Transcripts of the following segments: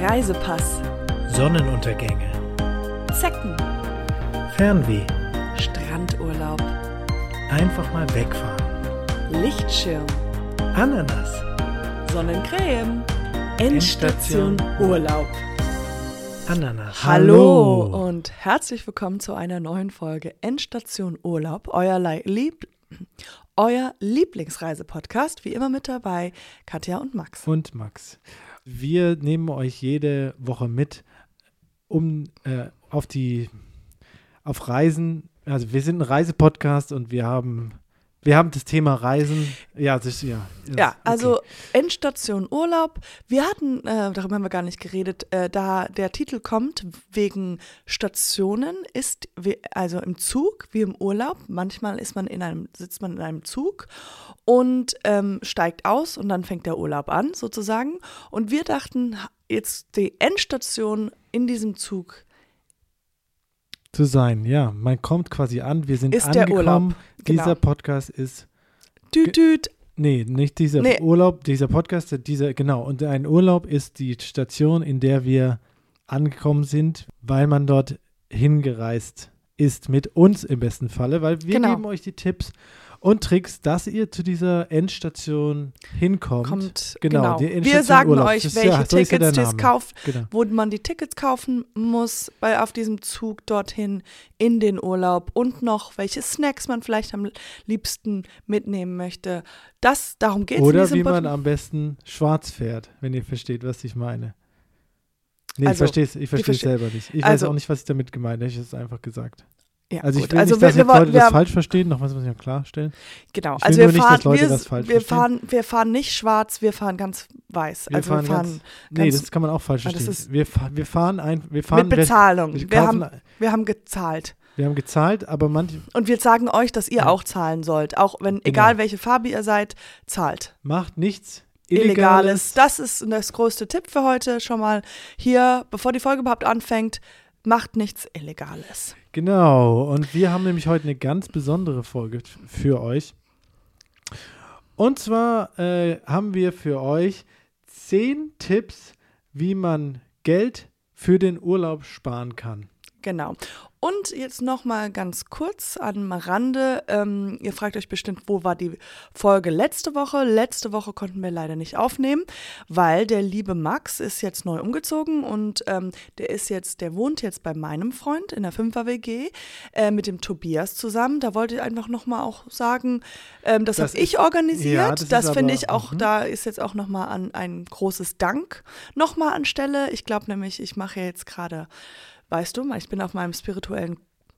Reisepass, Sonnenuntergänge, Zecken, Fernweh, Strandurlaub, einfach mal wegfahren, Lichtschirm, Ananas, Sonnencreme, Endstation Urlaub. Ananas. Hallo und herzlich willkommen zu einer neuen Folge Endstation Urlaub, euer Lieblingsreisepodcast. Wie immer mit dabei Katja und Max. Und Max. Wir nehmen euch jede Woche mit, auf Reisen. Also wir sind ein Reisepodcast und wir haben das Thema Reisen. Also Endstation Urlaub. Wir hatten, darüber haben wir gar nicht geredet, da der Titel kommt wegen Stationen, also im Zug wie im Urlaub. Manchmal sitzt man in einem Zug und steigt aus und dann fängt der Urlaub an sozusagen. Und wir dachten, jetzt die Endstation in diesem Zug zu sein, ja. Man kommt quasi an, wir sind ist angekommen. Der Urlaub. Genau. Dieser Podcast ist Düt. Nee, nicht dieser Urlaub, dieser Podcast, genau. Und ein Urlaub ist die Station, in der wir angekommen sind, weil man dort hingereist ist, mit uns im besten Falle, weil wir geben euch die Tipps und Tricks, dass ihr zu dieser Endstation hinkommt. Genau. Die Endstation Wir sagen Urlaub. euch, welche Tickets es kauft, genau. Wo man die Tickets kaufen muss, auf diesem Zug dorthin in den Urlaub und noch, welche Snacks man vielleicht am liebsten mitnehmen möchte. Darum geht es. Oder wie man am besten schwarz fährt, wenn ihr versteht, was ich meine. Nee, also, ich verstehe es selber nicht. Ich weiß auch nicht, was ich damit gemeint habe. Ich habe es einfach gesagt. Ja, also ich gut. will nicht, dass Leute das falsch verstehen. Nochmals muss ich noch klarstellen. Genau. Ich will nur nicht, dass Leute das falsch verstehen. Wir fahren nicht schwarz, wir fahren ganz weiß. Das kann man auch falsch verstehen. Wir fahren mit Bezahlung. Wir haben gezahlt. Wir haben gezahlt, aber manche. Und wir sagen euch, dass ihr auch zahlen sollt. Auch wenn, egal welche Farbe ihr seid, zahlt. Macht nichts Illegales. Das ist das größte Tipp für heute schon mal. Hier, bevor die Folge überhaupt anfängt, macht nichts Illegales. Genau, und wir haben nämlich heute eine ganz besondere Folge für euch. Und zwar haben wir für euch 10 Tipps, wie man Geld für den Urlaub sparen kann. Genau. Und jetzt noch mal ganz kurz am Rande. Ihr fragt euch bestimmt, wo war die Folge letzte Woche? Letzte Woche konnten wir leider nicht aufnehmen, weil der liebe Max ist jetzt neu umgezogen und der wohnt jetzt bei meinem Freund in der 5er-WG mit dem Tobias zusammen. Da wollte ich einfach noch mal auch sagen, das habe ich organisiert. Ja, das finde ich auch, da ist jetzt auch noch mal ein großes Dank noch mal anstelle. Ich glaube nämlich, ich mache ja jetzt gerade, weißt du, ich bin auf meinem spirituellen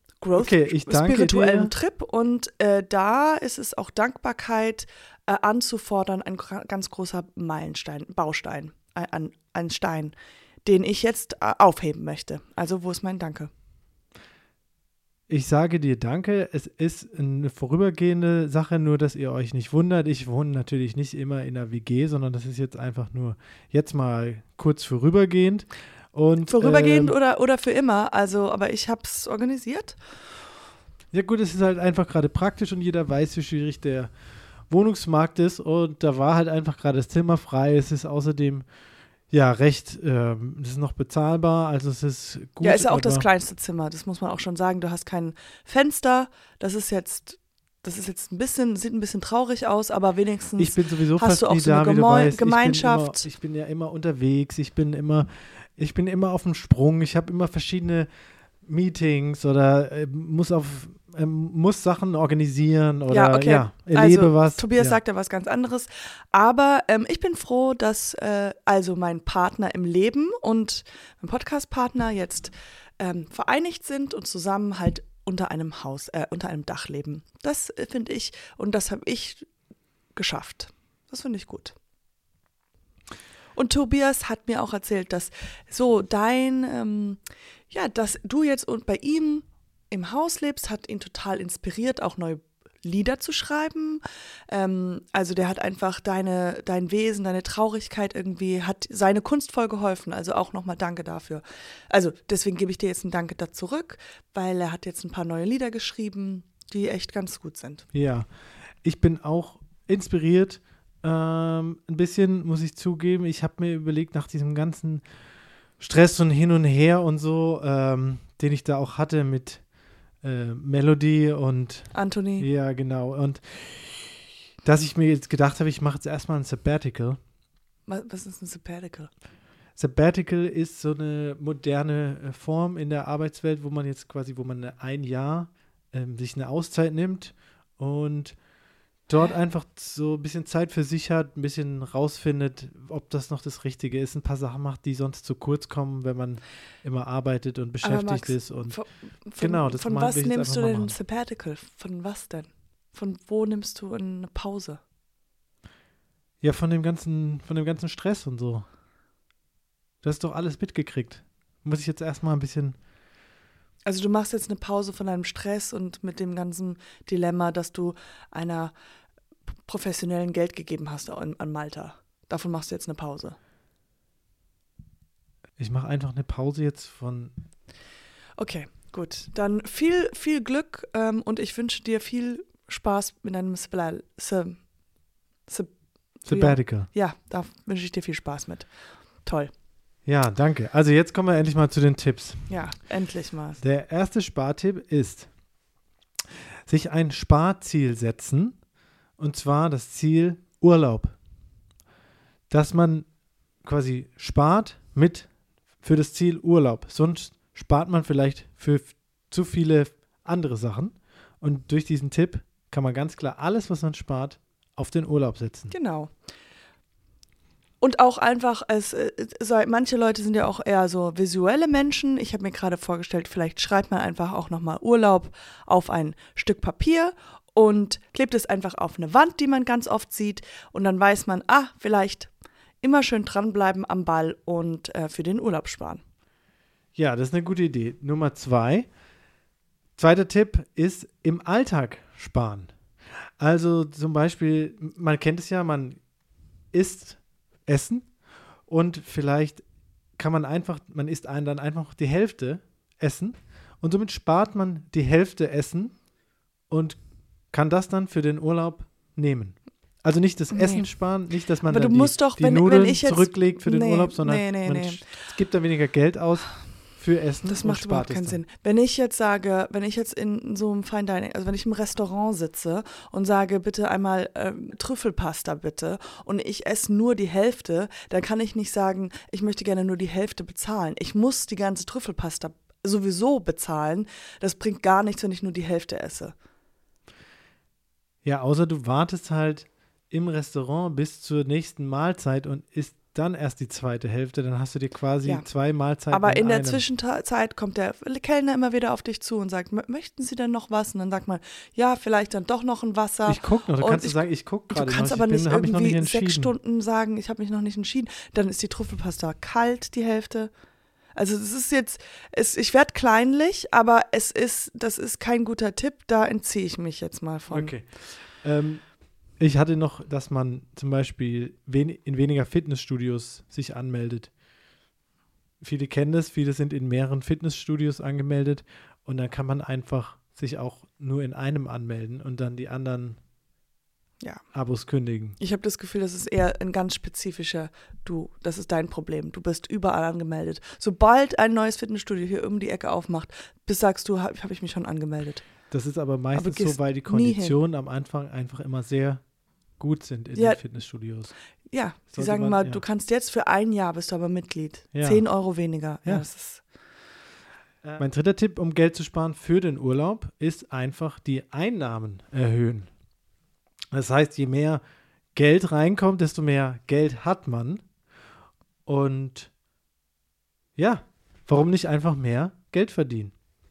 Trip und da ist es auch Dankbarkeit anzufordern, ein ganz großer Baustein, ein Stein, den ich jetzt aufheben möchte. Also wo ist mein Danke? Ich sage dir Danke. Es ist eine vorübergehende Sache, nur dass ihr euch nicht wundert. Ich wohne natürlich nicht immer in der WG, sondern das ist jetzt einfach nur jetzt mal kurz vorübergehend. Und, vorübergehend oder für immer, aber ich habe es organisiert. Ja gut, es ist halt einfach gerade praktisch und jeder weiß, wie schwierig der Wohnungsmarkt ist und da war halt einfach gerade das Zimmer frei. Es ist außerdem recht, es ist noch bezahlbar, also es ist gut. Ja, ist ja auch das kleinste Zimmer, das muss man auch schon sagen. Du hast kein Fenster, das ist jetzt sieht ein bisschen traurig aus, aber wenigstens ich bin sowieso hast fast du auch nie so da, eine wie du weißt. Gemeinschaft. Ich bin ja immer unterwegs, ich bin immer auf dem Sprung, ich habe immer verschiedene Meetings oder muss Sachen organisieren oder erlebe was. Tobias sagt ja was ganz anderes, aber ich bin froh, dass mein Partner im Leben und mein Podcast-Partner jetzt vereinigt sind und zusammen halt unter einem Dach leben. Das finde ich und das habe ich geschafft. Das finde ich gut. Und Tobias hat mir auch erzählt, dass dass du jetzt bei ihm im Haus lebst, hat ihn total inspiriert, auch neue Lieder zu schreiben. Also der hat einfach dein Wesen, deine Traurigkeit irgendwie, hat seine Kunst voll geholfen. Also auch nochmal Danke dafür. Also deswegen gebe ich dir jetzt ein Danke da zurück, weil er hat jetzt ein paar neue Lieder geschrieben, die echt ganz gut sind. Ja, ich bin auch inspiriert. Ein bisschen, muss ich zugeben, ich habe mir überlegt, nach diesem ganzen Stress und hin und her und so, den ich da auch hatte mit Melody und Anthony. Ja, genau. Und dass ich mir jetzt gedacht habe, ich mache jetzt erstmal ein Sabbatical. Was ist ein Sabbatical? Sabbatical ist so eine moderne Form in der Arbeitswelt, wo man jetzt quasi, wo man ein Jahr sich eine Auszeit nimmt und dort einfach so ein bisschen Zeit für sich hat, ein bisschen rausfindet, ob das noch das Richtige ist, ein paar Sachen macht, die sonst zu kurz kommen, wenn man immer arbeitet und beschäftigt Max, ist. Und genau, das von was will ich jetzt nimmst du einfach mal denn ein machen. Sabbatical? Von was denn? Von wo nimmst du eine Pause? Ja, von dem ganzen Stress und so. Du hast doch alles mitgekriegt. Muss ich jetzt erstmal ein bisschen. Also du machst jetzt eine Pause von deinem Stress und mit dem ganzen Dilemma, dass du einer professionellen Geld gegeben hast an Malta. Davon machst du jetzt eine Pause. Ich mache einfach eine Pause jetzt von. Okay, gut. Dann viel, viel Glück und ich wünsche dir viel Spaß mit deinem Sabbatical. Ja, da wünsche ich dir viel Spaß mit. Toll. Ja, danke. Also jetzt kommen wir endlich mal zu den Tipps. Ja, endlich mal. Der erste Spartipp ist, sich ein Sparziel setzen, und zwar das Ziel Urlaub. Dass man quasi spart für das Ziel Urlaub. Sonst spart man vielleicht für zu viele andere Sachen. Und durch diesen Tipp kann man ganz klar alles, was man spart, auf den Urlaub setzen. Genau. Und auch einfach, manche Leute sind ja auch eher so visuelle Menschen. Ich habe mir gerade vorgestellt, vielleicht schreibt man einfach auch nochmal Urlaub auf ein Stück Papier und klebt es einfach auf eine Wand, die man ganz oft sieht. Und dann weiß man, vielleicht immer schön dranbleiben am Ball und für den Urlaub sparen. Ja, das ist eine gute Idee. Nummer 2. Zweiter Tipp ist im Alltag sparen. Also zum Beispiel, man kennt es ja, man isst Essen und vielleicht man isst dann einfach die Hälfte Essen und somit spart man die Hälfte Essen und kann das dann für den Urlaub nehmen. Also nicht das Essen sparen, nicht, dass man dann die Nudeln zurücklegt für den Urlaub, sondern man gibt da weniger Geld aus für Essen. Das macht überhaupt keinen Sinn. Wenn ich jetzt in so einem Fine Dining, also wenn ich im Restaurant sitze und sage, bitte einmal Trüffelpasta bitte und ich esse nur die Hälfte, dann kann ich nicht sagen, ich möchte gerne nur die Hälfte bezahlen. Ich muss die ganze Trüffelpasta sowieso bezahlen. Das bringt gar nichts, wenn ich nur die Hälfte esse. Ja, außer du wartest halt im Restaurant bis zur nächsten Mahlzeit und isst dann erst die zweite Hälfte, dann hast du dir quasi 2 Mahlzeiten. Aber in der Zwischenzeit kommt der Kellner immer wieder auf dich zu und sagt, möchten Sie denn noch was? Und dann sagt man, ja, vielleicht dann doch noch ein Wasser. Ich gucke noch, kannst sagen, ich gucke gerade noch. Du kannst aber nicht irgendwie 6 Stunden sagen, ich habe mich noch nicht entschieden. Dann ist die Trüffelpasta kalt, die Hälfte. Also das ist jetzt, ich werde kleinlich, aber das ist kein guter Tipp, da entziehe ich mich jetzt mal von. Okay. Ich hatte noch, dass man zum Beispiel in weniger Fitnessstudios sich anmeldet. Viele kennen das, viele sind in mehreren Fitnessstudios angemeldet und dann kann man einfach sich auch nur in einem anmelden und dann die anderen Abos kündigen. Ich habe das Gefühl, das ist eher ein ganz spezifischer, das ist dein Problem. Du bist überall angemeldet. Sobald ein neues Fitnessstudio hier um die Ecke aufmacht, sagst du, habe ich mich schon angemeldet. Das ist aber meistens so, weil die Konditionen am Anfang einfach immer sehr gut sind in den Fitnessstudios. Ja, die sagen mal, du kannst jetzt für ein Jahr, bist du aber Mitglied. 10 Euro weniger. Ja, das ist mein dritter Tipp, um Geld zu sparen für den Urlaub, ist einfach die Einnahmen erhöhen. Das heißt, je mehr Geld reinkommt, desto mehr Geld hat man. Und ja, warum nicht einfach mehr Geld verdienen?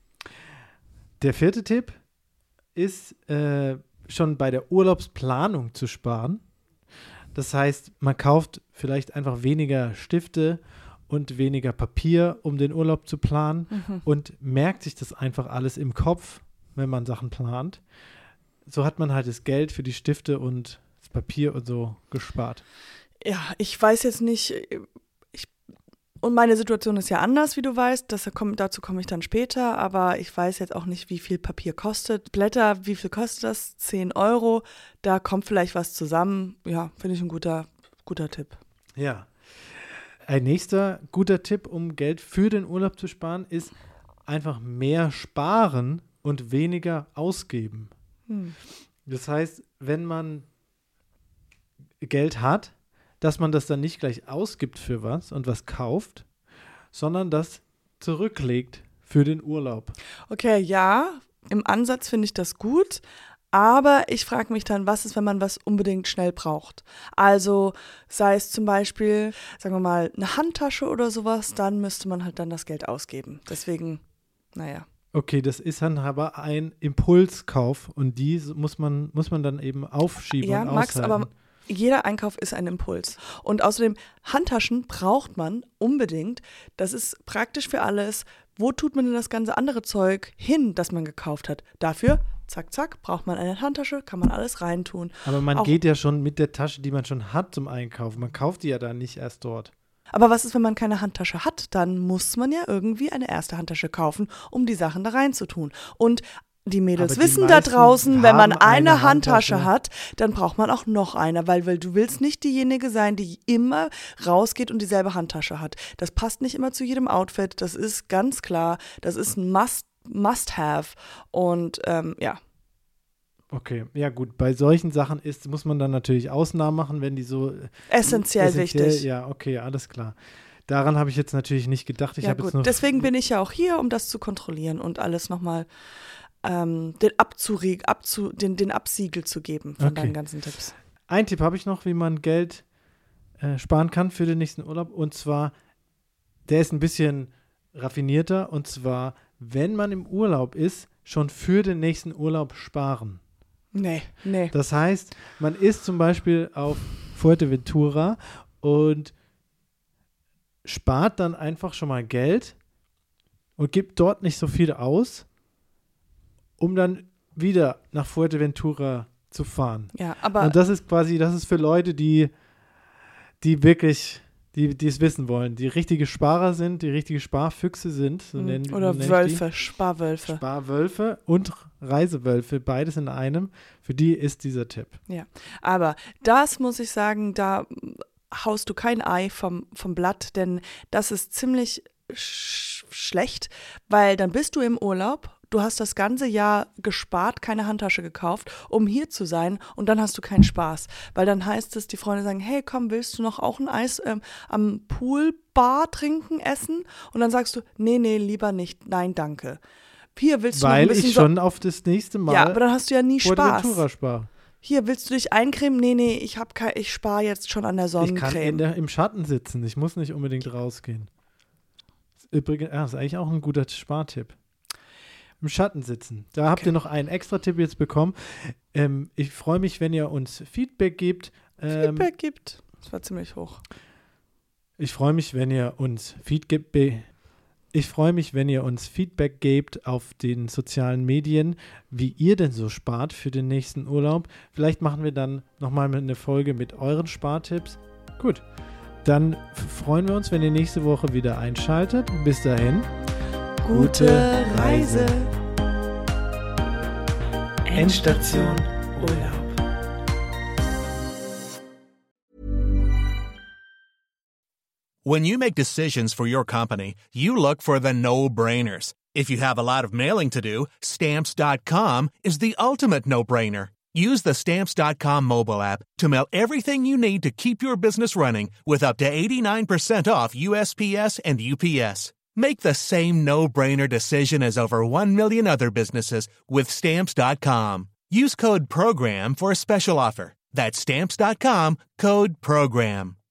Der vierte Tipp ist, schon bei der Urlaubsplanung zu sparen. Das heißt, man kauft vielleicht einfach weniger Stifte und weniger Papier, um den Urlaub zu planen und merkt sich das einfach alles im Kopf, wenn man Sachen plant. So hat man halt das Geld für die Stifte und das Papier und so gespart. Ja, ich weiß jetzt nicht, und meine Situation ist ja anders, wie du weißt, dazu komme ich dann später, aber ich weiß jetzt auch nicht, wie viel Papier kostet. Blätter, wie viel kostet das? 10 Euro, da kommt vielleicht was zusammen. Ja, finde ich ein guter Tipp. Ja. Ein nächster guter Tipp, um Geld für den Urlaub zu sparen, ist einfach mehr sparen und weniger ausgeben. Das heißt, wenn man Geld hat, dass man das dann nicht gleich ausgibt für was und was kauft, sondern das zurücklegt für den Urlaub. Okay, ja, im Ansatz finde ich das gut. Aber ich frage mich dann, was ist, wenn man was unbedingt schnell braucht? Also sei es zum Beispiel, sagen wir mal, eine Handtasche oder sowas, dann müsste man halt dann das Geld ausgeben. Deswegen, naja. Okay, das ist dann aber ein Impulskauf und die muss man dann eben aufschieben und aushalten. Max, aber jeder Einkauf ist ein Impuls. Und außerdem, Handtaschen braucht man unbedingt. Das ist praktisch für alles. Wo tut man denn das ganze andere Zeug hin, das man gekauft hat? Dafür, zack, zack, braucht man eine Handtasche, kann man alles reintun. Aber man geht ja schon mit der Tasche, die man schon hat, zum Einkaufen. Man kauft die ja dann nicht erst dort. Aber was ist, wenn man keine Handtasche hat? Dann muss man ja irgendwie eine erste Handtasche kaufen, um die Sachen da reinzutun. Und die Mädels wissen da draußen, wenn man eine Handtasche hat, dann braucht man auch noch eine, weil du willst nicht diejenige sein, die immer rausgeht und dieselbe Handtasche hat. Das passt nicht immer zu jedem Outfit, das ist ganz klar, das ist ein Must-have und ja. Okay, ja gut, bei solchen Sachen muss man dann natürlich Ausnahmen machen, wenn die so essentiell wichtig. Ja, okay, alles klar. Daran habe ich jetzt natürlich nicht gedacht. Deswegen bin ich ja auch hier, um das zu kontrollieren und alles nochmal den Absiegel zu geben von deinen ganzen Tipps. Ein Tipp habe ich noch, wie man Geld sparen kann für den nächsten Urlaub. Und zwar, der ist ein bisschen raffinierter. Und zwar, wenn man im Urlaub ist, schon für den nächsten Urlaub sparen. Nee. Das heißt, man ist zum Beispiel auf Fuerteventura und spart dann einfach schon mal Geld und gibt dort nicht so viel aus, um dann wieder nach Fuerteventura zu fahren. Ja, aber und das ist für Leute, die wirklich, die es wissen wollen, die richtige Sparer sind, die richtige Sparfüchse sind. So oder Wölfe, Sparwölfe. Sparwölfe und Reisewölfe, beides in einem. Für die ist dieser Tipp. Ja, aber das muss ich sagen, da haust du kein Ei vom Blatt, denn das ist ziemlich schlecht, weil dann bist du im Urlaub. Du hast das ganze Jahr gespart, keine Handtasche gekauft, um hier zu sein und dann hast du keinen Spaß. Weil dann heißt es, die Freunde sagen, hey komm, willst du noch auch ein Eis am Poolbar trinken, essen? Und dann sagst du, nee, lieber nicht, nein, danke. Hier willst du weil noch ein bisschen ich schon auf das nächste Mal ja, aber dann hast du ja nie Spaß. Spar. Hier, willst du dich eincremen? Nee, ich spare jetzt schon an der Sonnencreme. Ich kann im Schatten sitzen, ich muss nicht unbedingt rausgehen. Übrigens, ist eigentlich auch ein guter Spartipp. Im Schatten sitzen. Da habt ihr noch einen extra Tipp jetzt bekommen. Ich freue mich, wenn ihr uns Feedback gebt. Das war ziemlich hoch. Ich freue mich, wenn ihr uns Feedback gebt auf den sozialen Medien, wie ihr denn so spart für den nächsten Urlaub. Vielleicht machen wir dann nochmal eine Folge mit euren Spartipps. Gut, dann freuen wir uns, wenn ihr nächste Woche wieder einschaltet. Bis dahin. Gute Reise. Endstation Urlaub. When you make decisions for your company, you look for the no-brainers. If you have a lot of mailing to do, Stamps.com is the ultimate no-brainer. Use the Stamps.com mobile app to mail everything you need to keep your business running with up to 89% off USPS and UPS. Make the same no-brainer decision as over 1 million other businesses with Stamps.com. Use code PROGRAM for a special offer. That's Stamps.com, code PROGRAM.